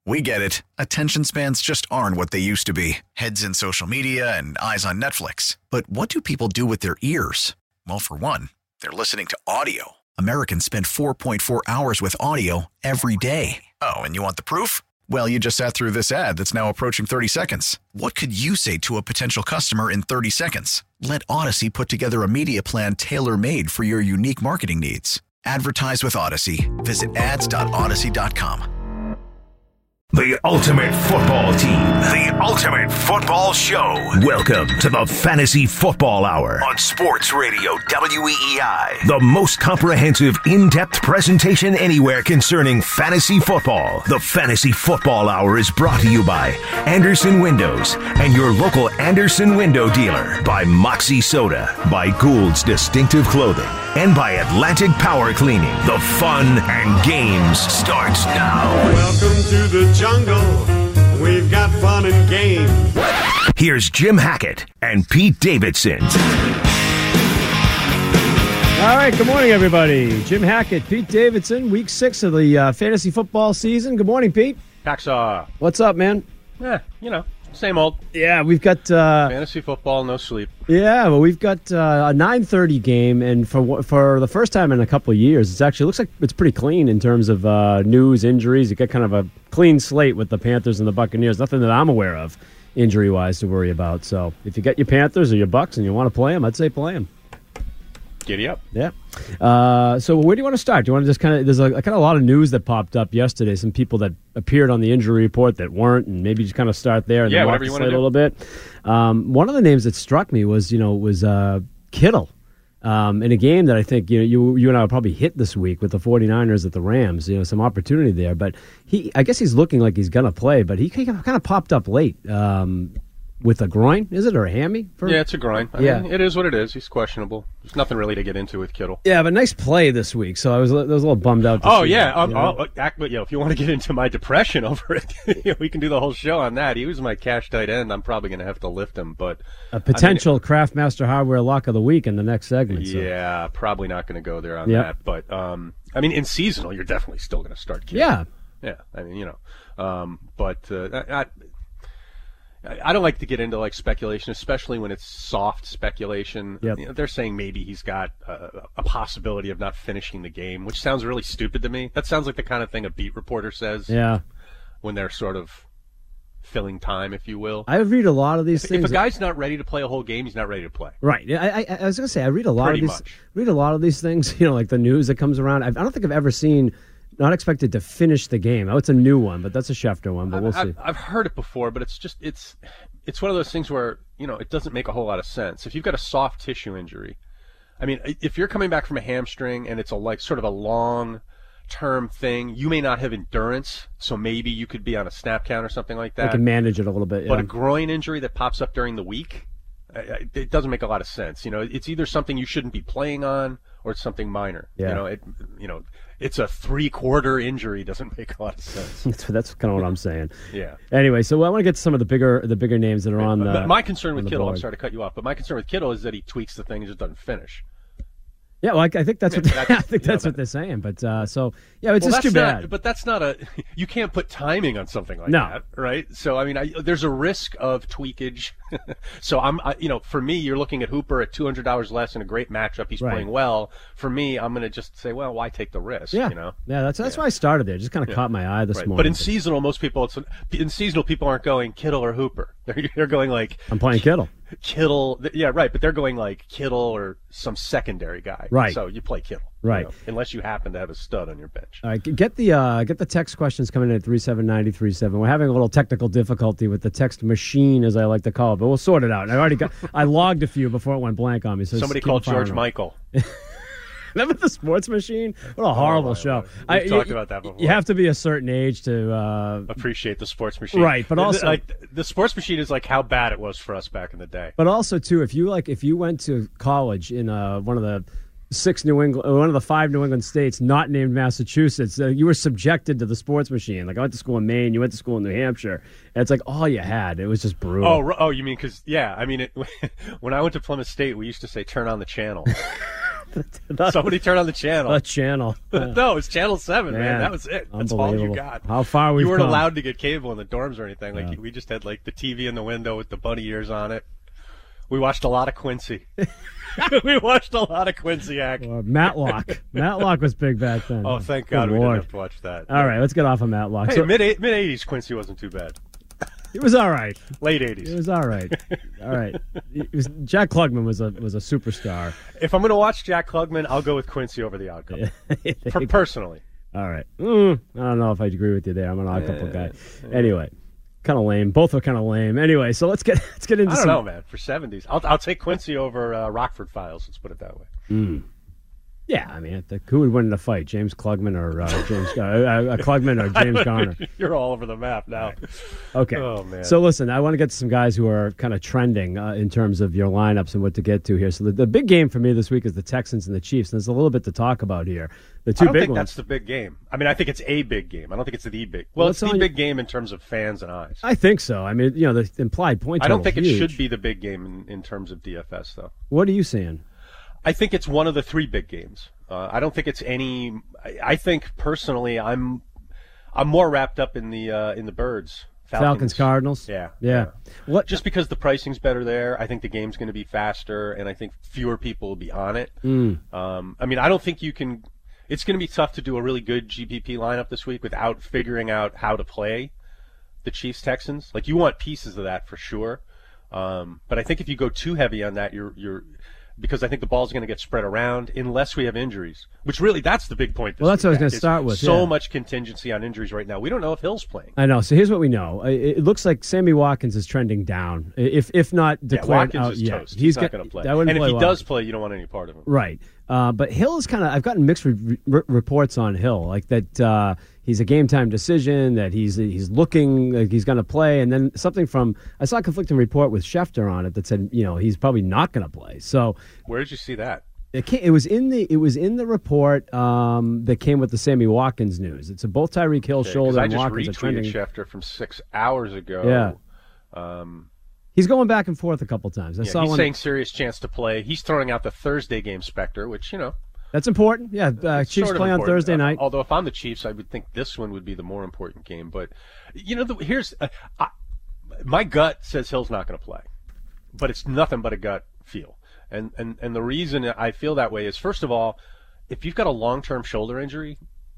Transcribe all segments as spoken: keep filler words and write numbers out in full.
We get it. Attention spans just aren't what they used to be. Heads in social media and eyes on Netflix. But what do people do with their ears? Well, for one, they're listening to audio. Americans spend four point four hours with audio every day. Oh, and you want the proof? Well, you just sat through this ad that's now approaching thirty seconds. What could you say to a potential customer in thirty seconds? Let Odyssey put together a media plan tailor-made for your unique marketing needs. Advertise with Odyssey. Visit ads dot odyssey dot com. The ultimate football team. The ultimate football show. Welcome to the Fantasy Football Hour on Sports Radio W E E I. The most comprehensive, in-depth presentation anywhere concerning fantasy football. The Fantasy Football Hour is brought to you by Anderson Windows and your local Anderson window dealer. By Moxie Soda. By Gould's Distinctive Clothing. And by Atlantic Power Cleaning. The fun and games starts now. Welcome to the jungle, we've got fun and games. Here's Jim Hackett and Pete Davidson. All right, good morning, everybody. Jim Hackett, Pete Davidson, week six of the uh, fantasy football season. Good morning, Pete. Hacksaw. What's up, man? Yeah, you know, same old. Yeah, we've got... Uh, fantasy football, no sleep. Yeah, well, we've got uh, a nine thirty game, and for for the first time in a couple of years, it's actually looks like it's pretty clean in terms of uh, news, injuries. You got kind of a clean slate with the Panthers and the Buccaneers. Nothing that I'm aware of, injury-wise, to worry about. So if you get your Panthers or your Bucs and you want to play them, I'd say play them. Giddy up. Yeah. Uh, so where do you want to start? Do you want to just kind of, there's a, kind of a lot of news that popped up yesterday, some people that appeared on the injury report that weren't, and maybe just kind of start there and yeah, then walk whatever the you slate want to do. a little bit. Um, one of the names that struck me was, you know, was uh, Kittle. Um, in a game that I think, you know, you you and I will probably hit this week with the 49ers at the Rams, you know, some opportunity there. But he, I guess he's looking like he's going to play, but he kind of popped up late. Um With a groin, is it, or a hammy? For... Yeah, it's a groin. I yeah. mean, it is what it is. He's questionable. There's nothing really to get into with Kittle. Yeah, but nice play this week, so I was, I was a little bummed out to Oh, see yeah. that, Um, you know? I'll, act, but, you know, if you want to get into my depression over it, you know, we can do the whole show on that. He was my cash tight end. I'm probably going to have to lift him, but... A potential I mean, Craftmaster Hardware lock of the week in the next segment. So. Yeah, probably not going to go there on Yep. that. But, um, I mean, in seasonal, you're definitely still going to start Kittle. Yeah. Yeah, I mean, you know. Um, but... Uh, I, I, I don't like to get into like speculation, especially when it's soft speculation. Yep. You know, they're saying maybe he's got a, a possibility of not finishing the game, which sounds really stupid to me. That sounds like the kind of thing a beat reporter says Yeah. when they're sort of filling time, if you will. I read a lot of these if, things. if a guy's not ready to play a whole game, he's not ready to play. Right. I, I, I was going to say, I read a lot Pretty of these. much. Read a lot of these things. You know, like the news that comes around. I've, I don't think I've ever seen. Not expected to finish the game. Oh, it's a new one, but that's a Schefter one. But we'll I've, see. I've heard it before, but it's just it's it's one of those things where you know it doesn't make a whole lot of sense. If you've got a soft tissue injury, I mean, if you're coming back from a hamstring and it's a like sort of a long term thing, you may not have endurance, so maybe you could be on a snap count or something like that. I can manage it a little bit. Yeah. But a groin injury that pops up during the week, it doesn't make a lot of sense. You know, it's either something you shouldn't be playing on or it's something minor. Yeah. You know, it you know. It's a three-quarter injury. Doesn't make a lot of sense. that's, that's kind of what I'm saying. Yeah. Anyway, so I want to get to some of the bigger the bigger names that are on the. But my concern with the Kittle, I'm board. sorry to cut you off, but my concern with Kittle is that he tweaks the thing and just doesn't finish. Yeah, well, I, I think that's what Yeah, they, I that's- think you know, that's that- what they're saying. But uh, so yeah, it's Well, just too that's not- bad. But that's not a. You can't put timing on something like No. that, right? So I mean, I, there's a risk of tweakage. so I'm, I, you know, for me, you're looking at Hooper at two hundred dollars less in a great matchup. He's Right. playing well. For me, I'm going to just say, well, why take the risk? Yeah, You know. yeah, that's that's Yeah. why I started there. Just kind of Yeah. caught my eye this Right. morning. But in seasonal, most people, it's, in seasonal, people aren't going Kittle or Hooper. They're, they're going like I'm playing Kittle. Kittle. Yeah, right. But they're going like Kittle or some secondary guy. Right. So you play Kittle. you Right. know, unless you happen to have a stud on your bench. All right, g- get the uh, get the text questions coming in at three seven nine oh three seven. We're having a little technical difficulty with the text machine, as I like to call it, but we'll sort it out. I already got I logged a few before it went blank on me. So Somebody just keep called firing George them. Michael. Remember the Sports Machine? What a horrible my show. Lord. We've I, talked you, about that before. You have to be a certain age to. Uh, Appreciate the sports machine. Right, but The- the- also- like the sports machine is like how bad it was for us back in the day. but also too, if you like, if you went to college in uh, one of the six New England, or one of the five New England states not named Massachusetts, uh, you were subjected to the Sports Machine. Like I went to school in Maine, you went to school in New Hampshire, and it's like all you had. It was just brutal. Oh, r- oh, you mean because yeah? I mean, it, when I went to Plymouth State, we used to say "turn on the channel." Somebody turn on the channel. The channel. No, it's Channel seven, man. Man, That was it. That's all you unbelievable. got. How far we've You weren't come. allowed to get cable in the dorms or anything. Like Yeah. we just had like the T V in the window with the bunny ears on it. We watched a lot of Quincy. We watched a lot of Quincy act. Or Matlock. Matlock was big back then. Oh, thank Good God we Lord. didn't have to watch that. All right, let's get off of Matlock. Hey, So, mid mid eighties Quincy wasn't too bad. it was all right. Late It eighties. was all right. All right. It was, Jack Klugman was a was a superstar. If I'm going to watch Jack Klugman, I'll go with Quincy over the outcome. Per- personally. All right. Mm, I don't know if I agree with you there. I'm an odd couple guy. Anyway, kind of lame. Both are kind of lame. Anyway, so let's get let's get into I don't some. know, man. For seventies, I'll I'll take Quincy over uh, Rockford Files. Let's put it that way. Mm. Yeah, I mean, the, who would win in a fight, James Klugman or uh, James uh, uh, Klugman or James Garner? You're all over the map now. Okay. Oh, man. So listen, I want to get to some guys who are kind of trending uh, in terms of your lineups and what to get to here. So the, the big game for me this week is the Texans and the Chiefs, and there's a little bit to talk about here. The two I don't big think ones. that's the big game. I mean, I think it's a big game. I don't think it's the big. Well, Well, it's it's the on- big game in terms of fans and eyes. I think so. I mean, you know, the implied point I total don't think it huge. should be the big game in, in terms of D F S, though. What are you saying? I think it's one of the three big games. Uh, I don't think it's any. I, I think personally, I'm I'm more wrapped up in the uh, in the Birds. Falcons, Falcons, Cardinals. Yeah, Yeah. What? Just because the pricing's better there, I think the game's going to be faster, and I think fewer people will be on it. Mm. Um, I mean, I don't think you can. It's going to be tough to do a really good G P P lineup this week without figuring out how to play the Chiefs Texans. Like you want pieces of that for sure, um, but I think if you go too heavy on that, you're you're because I think the ball's going to get spread around unless we have injuries. Which really, that's the big point. This Well, that's week, what I was gonna Matt, is start with, So yeah. much contingency on injuries right now. We don't know if Hill's playing. I know. So here's what we know. It, it looks like Sammy Watkins is trending down. If if not Yeah, declared Watkins out is yet, toast. He's, not go- going to play. I wouldn't And if play he Watkins. does play, you don't want any part of him. Right. Uh, but Hill is kind of, I've gotten mixed re- re- reports on Hill, like that uh, he's a game time decision, that he's he's looking like he's going to play. And then something from, I saw a conflicting report with Schefter on it that said, you know, he's probably not going to play. So Where did you see that? it, came, it was in the it was in the report um, that came with the Sammy Watkins news. It's a both Tyreek Hill Because shoulder I and just Watkins are retweeted trending. Schefter from six hours ago. Yeah. Um, He's going back and forth a couple times. I yeah, saw he's one. saying serious chance to play. He's throwing out the Thursday game Spectre, which, you know. That's important. Yeah, uh, it's Chiefs sort of play on important. Thursday Uh, night. Although if I'm the Chiefs, I would think this one would be the more important game. But, you know, the, here's uh, I, my gut says Hill's not going to play. But it's nothing but a gut feel. And, and, and the reason I feel that way is, first of all, if you've got a long-term shoulder injury,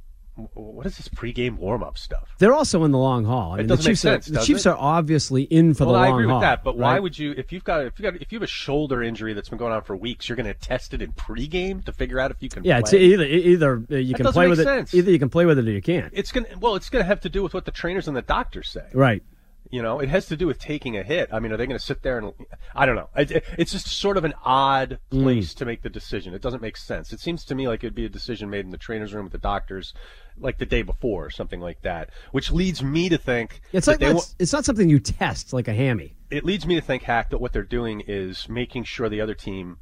what is this pregame warm-up stuff? They're also in the long haul. I It mean, doesn't the make Chiefs sense, are, the does Chiefs it? are obviously in for Well, the long I agree haul. with that, but why right? would you? If you've got, if you got, if you have a shoulder injury that's been going on for weeks, you're going to test it in pregame to figure out if you can. Yeah, it's play? either either uh, you That can doesn't play make with sense. it. Either you can play with it or you can't. It's going to. Well, it's going to have to do with what the trainers and the doctors say. Right. You know, it has to do with taking a hit. I mean, are they going to sit there and? I don't know. It, it's just sort of an odd place Mm. to make the decision. It doesn't make sense. It seems to me like it'd be a decision made in the trainers' room with the doctors, like the day before or something like that. Which leads me to think It's that like they that's, wa- it's not something you test like a hammy. it leads me to think, Hack, that what they're doing is making sure the other team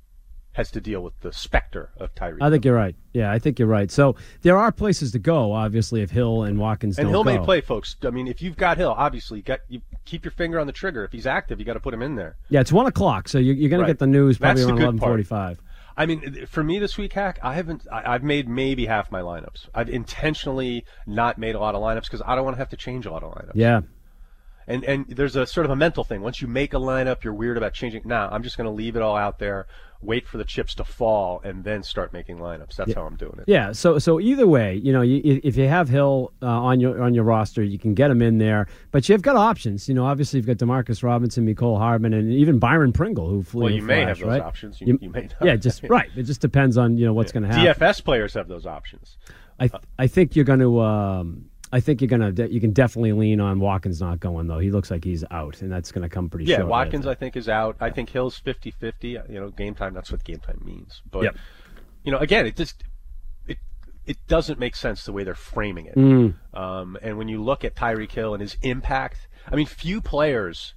has to deal with the specter of Tyreek. I think you're right. Yeah, I think you're right. So there are places to go, obviously, if Hill and Watkins and don't Hill go. may play, folks. I mean, if you've got Hill, obviously, you got you keep your finger on the trigger. If he's active, you got to put him in there. Yeah, it's one o'clock, so you, you're going Right. to get the news probably That's the around good eleven part. forty-five. I mean, for me this week, Hack, I haven't. I, I've made maybe half my lineups. I've intentionally not made a lot of lineups because I don't want to have to change a lot of lineups. Yeah. And and there's a sort of a mental thing. Once you make a lineup, you're weird about changing. Nah, I'm just going to leave it all out there, wait for the chips to fall, and then start making lineups. That's how I'm doing it. Yeah, so so either way, you know, you, if you have Hill uh, on your on your roster, you can get him in there. But you've got options. You know, obviously you've got Demarcus Robinson, Nicole Hardman, and even Byron Pringle, who flew. Well, in you may flash, have those right? options. You, You- you may not. Yeah, just right. It just depends on you know what's going to happen. D F S players have those options. I th- I think you're going to. Um, I think you're going to. You can definitely lean on Watkins not going though. He looks like he's out, and that's going to come pretty. Yeah, short, Watkins, I I think, is out. I think Hill's fifty-fifty. You know, game time, that's what game time means. But, Yep. you know, again, it just it it doesn't make sense the way they're framing it. Mm. Um, and when you look at Tyreek Hill and his impact, I mean, few players,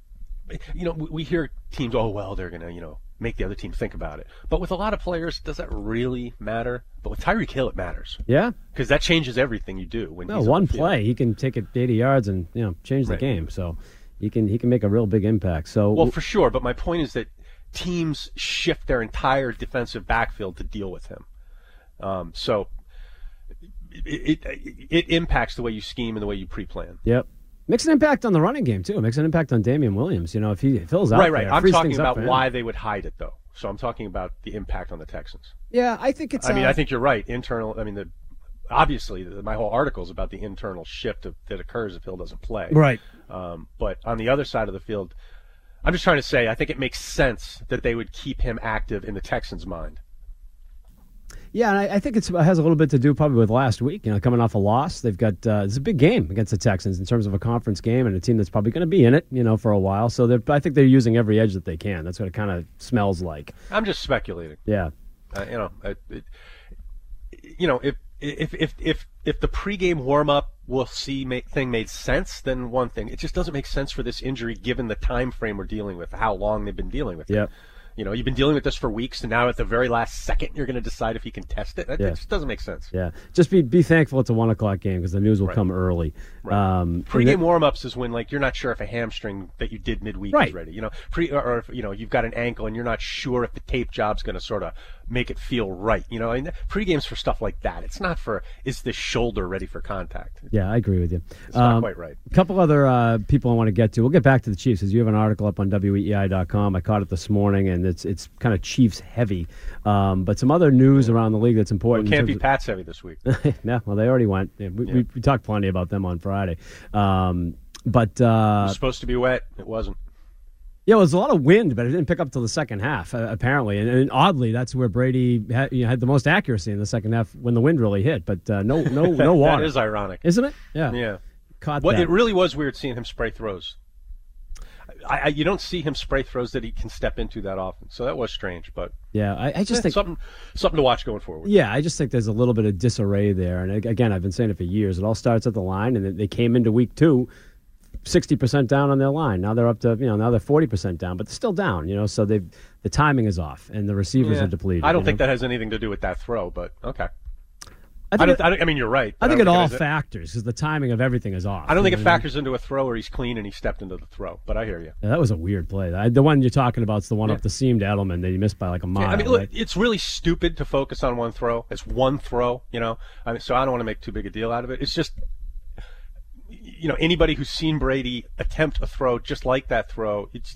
you know, we, we hear teams, oh, well, they're going to, you know, make the other team think about it. But with a lot of players, does that really matter? But with Tyreek Hill, it matters. Yeah. Because that changes everything you do. When No, he's on one the field. play, he can take it eighty yards and you know change the Right. game. So he can he can make a real big impact. So Well, for sure. But my point is that teams shift their entire defensive backfield to deal with him. Um, so it, it it impacts the way you scheme and the way you pre-plan. Yep. Makes an impact on the running game, too. It makes an impact on Damian Williams. You know, if he fills out Right, right. there, I'm frees talking things up about for why him. they would hide it, though. So I'm talking about the impact on the Texans. Yeah, I think it's... I mean, uh, I think you're right. Internal, I mean, the obviously, the, my whole article is about the internal shift of, that occurs if Hill doesn't play. Right. Um, but on the other side of the field, I'm just trying to say, I think it makes sense that they would keep him active in the Texans' mind. Yeah, and I, I think it's, it has a little bit to do probably with last week. You know, coming off a loss, they've got uh, it's a big game against the Texans in terms of a conference game and a team that's probably going to be in it, you know, for a while. So I think they're using every edge that they can. That's what it kind of smells like. I'm just speculating. Yeah, uh, you know, it, it, you know, if if if if if the pregame warm up we'll see ma- thing made sense, then one thing. It just doesn't make sense for this injury given the time frame we're dealing with, how long they've been dealing with it. Yep. You know, you've been dealing with this for weeks, and now at the very last second, you're going to decide if he can test it. That, Yeah. that just doesn't make sense. Yeah, just be be thankful it's a one o'clock game because the news will Right. come early. Right. Um, Pre-game and then- warm-ups is when, like, you're not sure if a hamstring that you did midweek Right. is ready. You know, pre or, or if, you know, you've got an ankle and you're not sure if the tape job's going to sort of make it feel right. You know, and pre-game's for stuff like that. It's not for is this shoulder ready for contact. Yeah, I agree with you. It's not quite right. A couple other uh, people I want to get to. We'll get back to the Chiefs because you have an article up on W E E I dot com. I caught it this morning, and it's it's kind of Chiefs heavy. Um, but some other news around the league that's Well, important. it in can't be terms Pats heavy this week. of- yeah, well, they already went. Yeah, we, Yeah. we, we talked plenty about them on Friday. Um, but It uh, was supposed to be wet. It wasn't. yeah, it was a lot of wind, but it didn't pick up till the second half, uh, apparently. And, and oddly, that's where Brady had, you know, had the most accuracy in the second half when the wind really hit. But uh, no, no, no water. That is ironic. Isn't it? Yeah. Yeah. Caught Well, that. it really was weird seeing him spray throws. I, I, you don't see him spray throws that he can step into that often, so that was strange. But yeah, I, I just eh, think something something to watch going forward. Yeah, I just think there's a little bit of disarray there. And again, I've been saying it for years. It all starts at the line, and they came into week two sixty percent down on their line. Now they're up to, you know, now they're forty percent down, but they're still down, you know, so they've the timing is off and the receivers Yeah. are depleted. I don't you think know? that has anything to do with that throw, but okay. I I, think, don't, it, I, don't, I mean, you're right. I but think don't it all has- factors because the timing of everything is off. I don't think you it know what I mean? factors into a throw where he's clean and he stepped into the throw, but I hear you. Yeah, that was a weird play. I, the one you're talking about is the one Yeah. up the seam to Edelman that he missed by like a mile. I mean, look, right? it's really stupid to focus on one throw. It's one throw, you know. I mean, so I don't want to make too big a deal out of it. It's just, you know, anybody who's seen Brady attempt a throw just like that throw, it's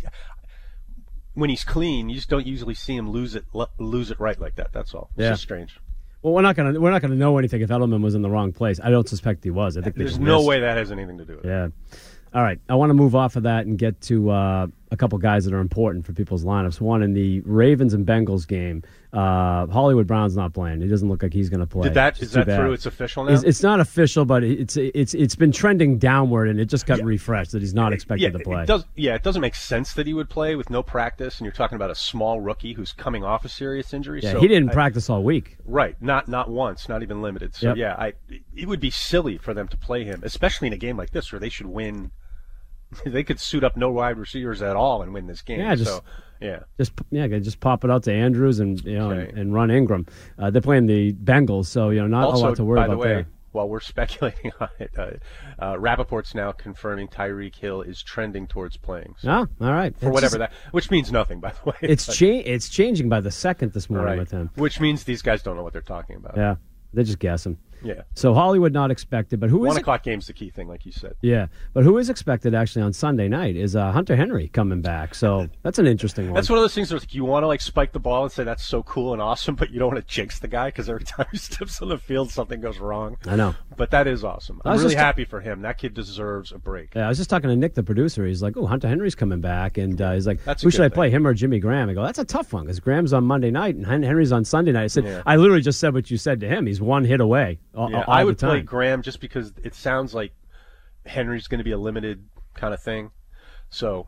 when he's clean, you just don't usually see him lose it lose it right like that. That's all. It's Yeah. just strange. Well, we're not gonna we're not gonna know anything if Edelman was in the wrong place. I don't suspect he was. I think they There's just no missed. way that has anything to do with it. Yeah. All right. I want to move off of that and get to uh, a couple guys that are important for people's lineups. One, in the Ravens and Bengals game, uh, Hollywood Brown's not playing. It doesn't look like he's going to play. Did that It's is too that bad. true? It's official now. It's, it's not official, but it's it's it's been trending downward, and it just got Yeah. refreshed that he's not expected yeah, to play. It does, yeah, it doesn't make sense that he would play with no practice, and you're talking about a small rookie who's coming off a serious injury. yeah, so he didn't I- practice all week. Right, not not once, not even limited. So Yep. yeah, I it would be silly for them to play him, especially in a game like this where they should win. They could suit up no wide receivers at all and win this game. Yeah, just- so yeah, Just yeah, just pop it out to Andrews and you know Okay. and, and run Ingram. Uh, they're playing the Bengals, so you know not also a lot to worry by about the way, there. while we're speculating on it, uh, uh, Rappaport's now confirming Tyreek Hill is trending towards playing. So, Oh, all right. for It's whatever just- that, which means nothing, by the way. It's but- cha- It's changing by the second this morning right. with him. Which means these guys don't know what they're talking about. Yeah, they're just guessing. Yeah. So Hollywood not expected, but who is One it? o'clock game's the key thing, like you said. Yeah, but who is expected actually on Sunday night is uh, Hunter Henry coming back. So that's an interesting one. That's one of those things where like, you want to like spike the ball and say that's so cool and awesome, but you don't want to jinx the guy because every time he steps on the field, something goes wrong. I know. But that is awesome. I I'm was really just- happy for him. That kid deserves a break. Yeah, I was just talking to Nick, the producer. He's like, "Oh, Hunter Henry's coming back," and uh, he's like, That's a "Who good should I thing. play, him or Jimmy Graham?" I go, "That's a tough one because Graham's on Monday night and Hen- Henry's on Sunday night." I said, Yeah. "I literally just said what you said to him. He's one hit away all, Yeah, all I would the play time." Graham just because it sounds like Henry's going to be a limited kind of thing. So,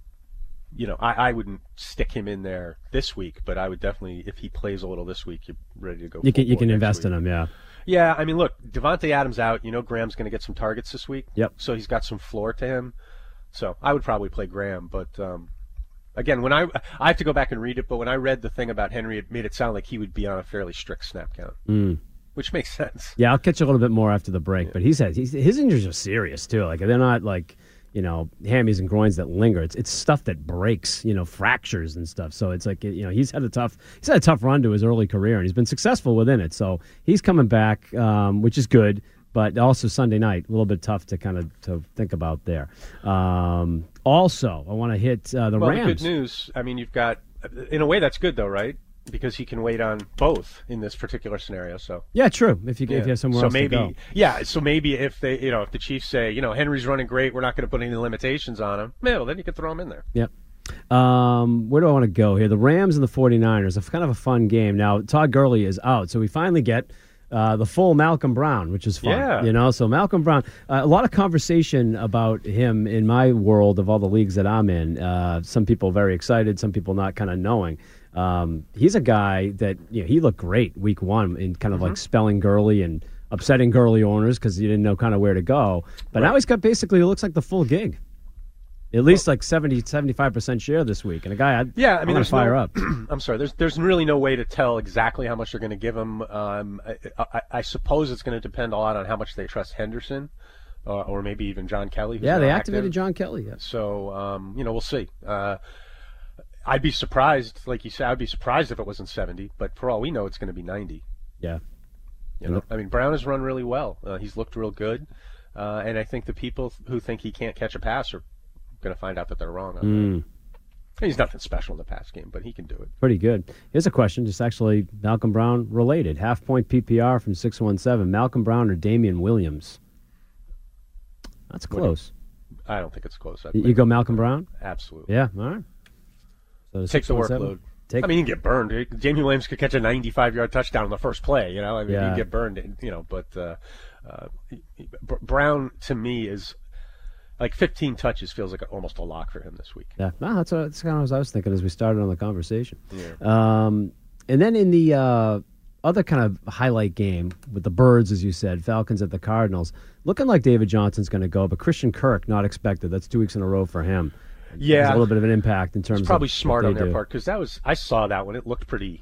you know, I, I wouldn't stick him in there this week, but I would definitely, if he plays a little this week, you're ready to go. you can full you bore can next invest week. in him. Yeah, Yeah, I mean, look, Devontae Adams out. You know, Graham's going to get some targets this week. Yep. So he's got some floor to him. So I would probably play Graham, but um, again, when I I have to go back and read it, but when I read the thing about Henry, it made it sound like he would be on a fairly strict snap count, mm. which makes sense. yeah. I'll catch you a little bit more after the break. But he said he's, his injuries are serious too. Like they're not like you know, hammies and groins that linger. It's it's stuff that breaks, you know, fractures and stuff. So it's like, you know, he's had a tough he's had a tough run to his early career, and he's been successful within it. So he's coming back, um, which is good. But also Sunday night, a little bit tough to kind of to think about there. Um, also, I want to hit uh, the well, Rams. The good news. I mean, you've got, in a way, that's good though, right? Because he can wait on both in this particular scenario. So yeah, true. If you yeah. if you have somewhere so else maybe, to go. yeah. So maybe if they, you know, if the Chiefs say, you know, Henry's running great, we're not going to put any limitations on him. Well, then you can throw him in there. Yep. Um, where do I want to go here? The Rams and the 49ers. It's kind of a fun game. Now, Todd Gurley is out, so we finally get uh, the full Malcolm Brown, which is fun. Yeah. You know, so Malcolm Brown, uh, a lot of conversation about him in my world of all the leagues that I'm in. Uh, some people very excited, some people not kind of knowing. Um, he's a guy that, you know, he looked great week one in kind of mm-hmm. like spelling Gurley and upsetting Gurley owners because you didn't know kind of where to go. But right. now he's got basically, it looks like the full gig. At least like seventy, seventy-five percent share this week. And a guy I'd, yeah, I mean, I'm there's fire no, up. I'm sorry, there's there's really no way to tell exactly how much they're going to give him. Um, I, I, I suppose it's going to depend a lot on how much they trust Henderson uh, or maybe even John Kelly. Who's yeah, they active. activated John Kelly. Yeah. So, um, you know, we'll see. Uh, I'd be surprised, like you said, I'd be surprised if it wasn't seventy, but for all we know, it's going to be ninety. Yeah. You know, I mean, Brown has run really well. Uh, he's looked real good. Uh, and I think the people who think he can't catch a pass are going to find out that they're wrong on mm. that. He's nothing special in the pass game, but he can do it. Pretty good. Here's a question, just actually Malcolm Brown related. Half point P P R from six one seven. Malcolm Brown or Damian Williams? That's close. You, I don't think it's close. You, you go Malcolm Brown? Absolutely. Yeah, all right. So Take the workload. Take, I mean, you can get burned. Damian Williams could catch a ninety-five-yard touchdown on the first play, you know? I mean, yeah. you get burned, you know, but uh, uh, Brown, to me, is like fifteen touches feels like almost a lock for him this week. Yeah, no, that's, what, that's kind of what I was thinking as we started on the conversation. Yeah. Um, and then in the uh, other kind of highlight game with the Birds, as you said, Falcons at the Cardinals, looking like David Johnson's going to go, but Christian Kirk not expected. That's two weeks in a row for him. Yeah, There's a little bit of an impact in terms. It's probably of smart on their do. part because that was I saw that one. It looked pretty.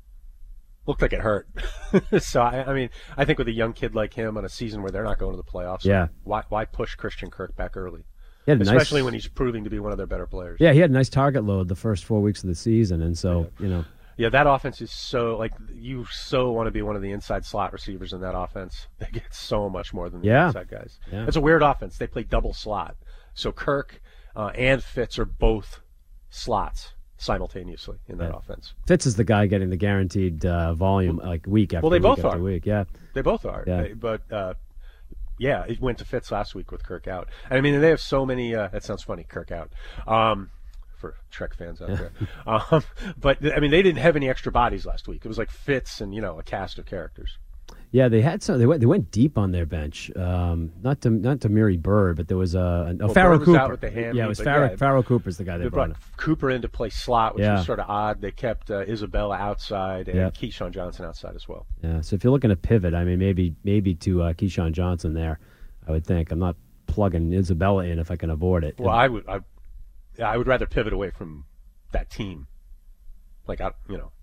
Looked like it hurt. so I, I mean, I think with a young kid like him on a season where they're not going to the playoffs, yeah. why why push Christian Kirk back early? nice, Especially when he's proving to be one of their better players. Yeah, he had a nice target load the first four weeks of the season, and so yeah. you know. Yeah, that offense is so like you so want to be one of the inside slot receivers in that offense. They get so much more than the yeah. inside guys. Yeah. It's a weird offense. They play double slot, so Kirk uh, and Fitz are both slots simultaneously in that yeah. offense. Fitz is the guy getting the guaranteed uh, volume like week after well, they week both after are. week. Yeah, they both are. Yeah. They, but uh, yeah, it went to Fitz last week with Kirk out. And I mean, they have so many. Uh, that sounds funny, Kirk out. Um, for Trek fans out there, um, but I mean, they didn't have any extra bodies last week. It was like Fitz and you know a cast of characters. Yeah, they had some. They went. They went deep on their bench. Um, not to not to Mary Bird, but there was a, a well, Pharaoh Bird was Cooper. out with the hammy, yeah, it was but Pharaoh, yeah, Pharaoh Cooper's the guy they, they brought. brought Cooper in to play slot, which yeah. was sort of odd. They kept uh, Isabella outside and yeah. Keyshawn Johnson outside as well. Yeah, so if you're looking to pivot, I mean, maybe maybe to uh, Keyshawn Johnson there. I would think. I'm not plugging Isabella in if I can avoid it. Well, and, I would. I, I would rather pivot away from that team. Like I, you know,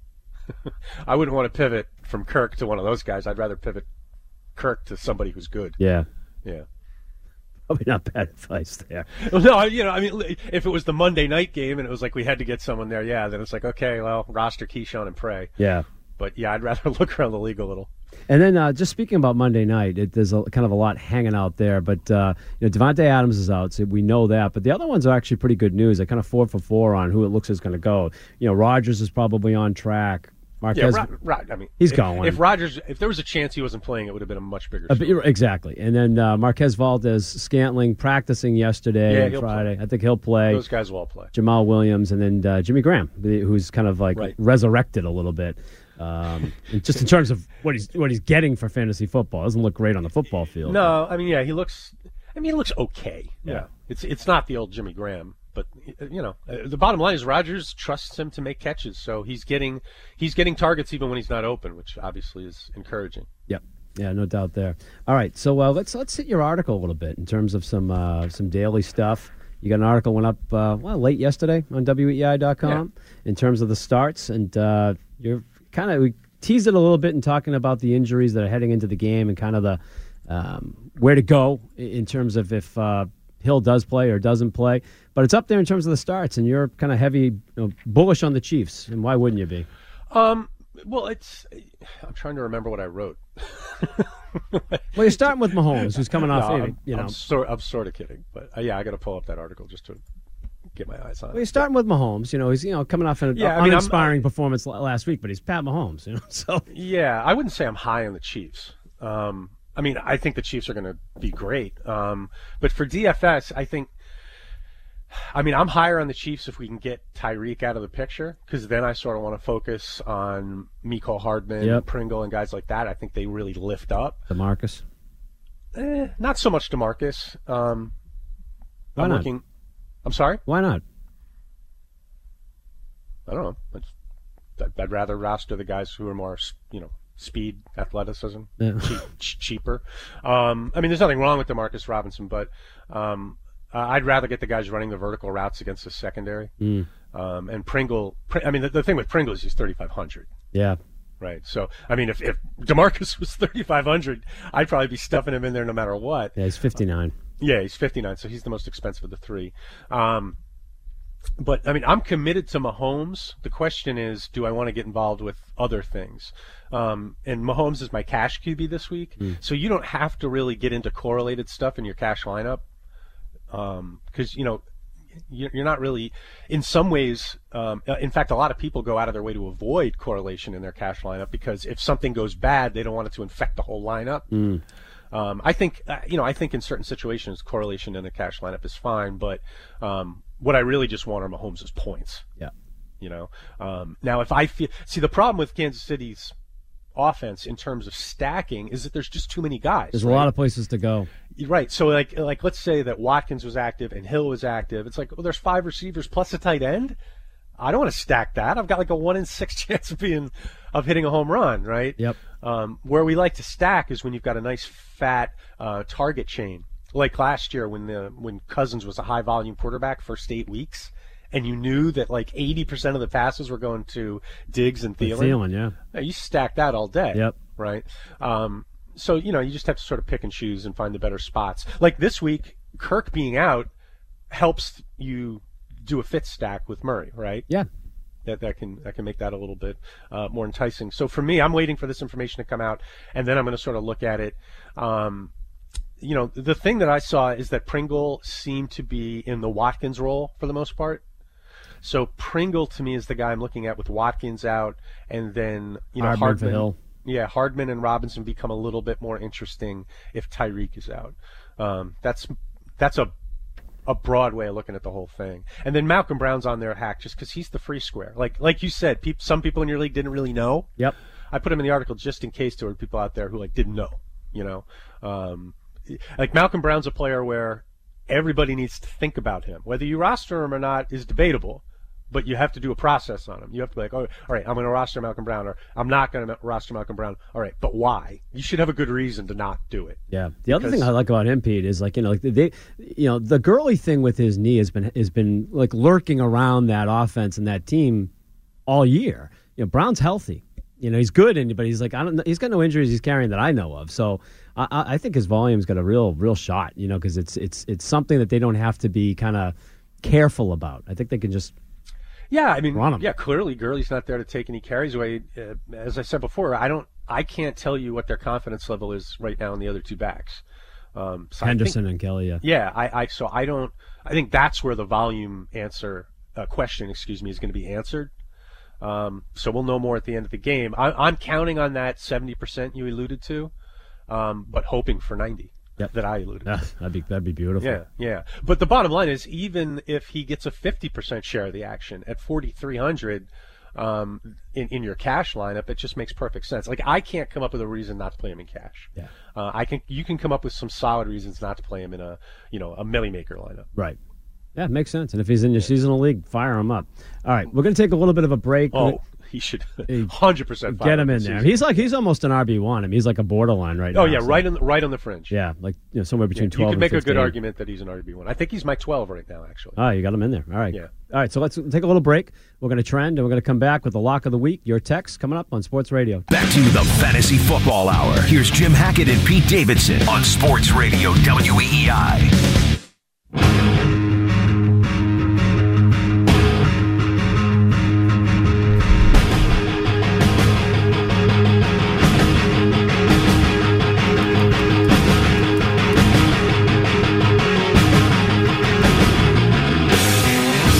I wouldn't want to pivot from Kirk to one of those guys. I'd rather pivot Kirk to somebody who's good. Yeah, yeah. Probably not bad advice there. Well, no, you know, I mean, if it was the Monday night game and it was like we had to get someone there, yeah, then it's like okay, well, roster Keyshawn and pray. Yeah. But yeah, I'd rather look around the league a little. And then uh, just speaking about Monday night, it, there's a, kind of a lot hanging out there. But uh, you know, Devontae Adams is out, so we know that. But the other ones are actually pretty good news. They're kind of four for four on who it looks is going to go. You know, Rodgers is probably on track. Marquez, yeah, Rod, Rod, I mean, he's if, going. If Rodgers, if there was a chance he wasn't playing, it would have been a much bigger story. Uh, exactly. And then uh, Marquez Valdez Scantling practicing yesterday yeah, and Friday. Play. I think he'll play. Those guys will all play. Jamal Williams and then uh, Jimmy Graham, who's kind of like right. resurrected a little bit. Um, just in terms of what he's what he's getting for fantasy football, doesn't look great on the football field. No, I mean, yeah, he looks. I mean, he looks okay. Yeah, yeah. it's it's not the old Jimmy Graham, but you know, the bottom line is Rodgers trusts him to make catches, so he's getting he's getting targets even when he's not open, which obviously is encouraging. Yep. Yeah, no doubt there. All right, so uh, let's let's hit your article a little bit in terms of some uh, some daily stuff. You got an article went up uh, well late yesterday on W E I dot com yeah. in terms of the starts, and uh, you're kind of we teased it a little bit in talking about the injuries that are heading into the game and kind of the um, where to go in terms of if uh, Hill does play or doesn't play. But it's up there in terms of the starts, and you're kind of heavy, you know, bullish on the Chiefs. And why wouldn't you be? Um, well, it's. I'm trying to remember what I wrote. Well, you're starting with Mahomes, who's coming off. No, you I'm, know, I'm, sort, I'm sort of kidding, but uh, yeah, I got to pull up that article just to get my eyes on well, it. you're starting with Mahomes. You know, he's you know coming off an Yeah, I mean, I'm- uninspiring performance la- last week, but he's Pat Mahomes. You know, so Yeah, I wouldn't say I'm high on the Chiefs. Um, I mean, I think the Chiefs are going to be great. Um, but for D F S, I think. I mean, I'm higher on the Chiefs if we can get Tyreek out of the picture, because then I sort of want to focus on Mecole Hardman, Yep. Pringle, and guys like that. I think they really lift up. DeMarcus. Eh, not so much DeMarcus. Um, Why I'm not? looking. I'm sorry. Why not? I don't know. It's, I'd, I'd rather roster the guys who are more, you know, speed, athleticism, Yeah. cheap, ch- cheaper. Um, I mean, there's nothing wrong with DeMarcus Robinson, but um, uh, I'd rather get the guys running the vertical routes against the secondary. Mm. Um, and Pringle, Pr- I mean, the, the thing with Pringle is he's thirty-five hundred. Yeah. Right. So, I mean, if, if DeMarcus was thirty-five hundred, I'd probably be stuffing him in there no matter what. Yeah, he's fifty-nine. Yeah, he's fifty-nine, so he's the most expensive of the three. Um, but, I mean, I'm committed to Mahomes. The question is, do I want to get involved with other things? Um, and Mahomes is my cash Q B this week, Mm. so you don't have to really get into correlated stuff in your cash lineup. Because, you know, you- you're not really, in some ways, um, in fact, a lot of people go out of their way to avoid correlation in their cash lineup because if something goes bad, they don't want it to infect the whole lineup. Mm. Um, I think, uh, you know, I think in certain situations, correlation in a cash lineup is fine, but um, what I really just want are Mahomes' points. Yeah. You know, um, now if I feel, see, the problem with Kansas City's offense in terms of stacking is that there's just too many guys. There's right? a lot of places to go. Right. So, like, like let's say that Watkins was active and Hill was active. It's like, well, there's five receivers plus a tight end. I don't want to stack that. I've got like a one in six chance of being of hitting a home run, right? Yep. Um, where we like to stack is when you've got a nice fat uh, target chain, like last year when the when Cousins was a high volume quarterback first eight weeks, and you knew that like eighty percent of the passes were going to Diggs and Thielen. Thielen, yeah. Yeah, you stack that all day. Yep. Right. Um, so you know you just have to sort of pick and choose and find the better spots. Like this week, Kirk being out helps you do a fit stack with Murray, right? Yeah. That that can that can make that a little bit uh, more enticing. So for me, I'm waiting for this information to come out, and then I'm going to sort of look at it. Um, you know, the thing that I saw is that Pringle seemed to be in the Watkins role for the most part. So Pringle to me is the guy I'm looking at with Watkins out, and then you know Hardman for Hardman. Hill. Yeah, Hardman and Robinson become a little bit more interesting if Tyreek is out. Um, that's that's a a broad way of looking at the whole thing. And then Malcolm Brown's on there at hack just because he's the free square. Like like you said, peop, some people in your league didn't really know. Yep. I put him in the article just in case there were people out there who like didn't know. You know, um, like Malcolm Brown's a player where everybody needs to think about him. Whether you roster him or not is debatable. But you have to do a process on him. You have to be like, oh, all right, I'm going to roster Malcolm Brown, or I'm not going to roster Malcolm Brown. All right, but why? You should have a good reason to not do it. Yeah. The other Because- thing I like about him, Pete, is like you know, like they, you know, the Gurley thing with his knee has been has been like lurking around that offense and that team all year. You know, Brown's healthy. You know, he's good, and but he's like I don't. know, he's got no injuries he's carrying that I know of. So I, I I think his volume's got a real real shot. You know, because it's it's it's something that they don't have to be kind of careful about. I think they can just. Yeah, I mean, Run 'em. yeah, clearly Gurley's not there to take any carries away. Uh, as I said before, I don't, I can't tell you what their confidence level is right now in the other two backs. Um, so I think- Henderson and Kelly, yeah. yeah, I, I, so I don't, I think that's where the volume answer, uh, question, excuse me, is going to be answered. Um, so we'll know more at the end of the game. I, I'm counting on that seventy percent you alluded to, um, but hoping for ninety Yep. that I alluded to. Yeah, that'd be that'd be beautiful. Yeah, yeah. But the bottom line is, even if he gets a fifty percent share of the action at forty-three hundred um, in, in your cash lineup, it just makes perfect sense. Like, I can't come up with a reason not to play him in cash. Yeah. Uh, I can. You can come up with some solid reasons not to play him in a, you know, a Millie Maker lineup. Right. Yeah, it makes sense. And if he's in your seasonal league, fire him up. All right, we're going to take a little bit of a break. Oh, he should one hundred percent Get him in there. He's like he's almost an R B one. I mean, he's like a borderline right now. Oh yeah, so- right on the, right on the fringe. Yeah, like you know, somewhere between You twelve. could and make a fifteen. good argument that he's an R B one. I think he's my twelve right now, actually. Oh, you got him in there. All right. Yeah. All right. So let's take a little break. We're going to trend, and we're going to come back with the lock of the week. Your text coming up on Sports Radio. Back to the Fantasy Football Hour. Here's Jim Hackett and Pete Davidson on Sports Radio W E E I.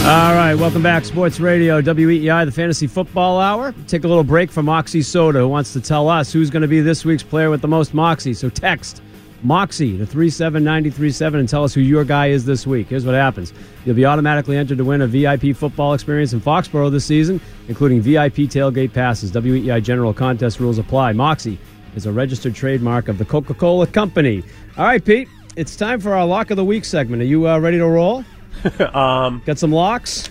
All right, welcome back. Sports Radio, W E E I, the Fantasy Football Hour. Take a little break from Moxie Soda, who wants to tell us who's going to be this week's player with the most Moxie. So text Moxie to three seven nine three seven and tell us who your guy is this week. Here's what happens. You'll be automatically entered to win a V I P football experience in Foxborough this season, including V I P tailgate passes. W E E I general contest rules apply. Moxie is a registered trademark of the Coca-Cola Company. All right, Pete, it's time for our Lock of the Week segment. Are you uh, ready to roll? um, Got some locks?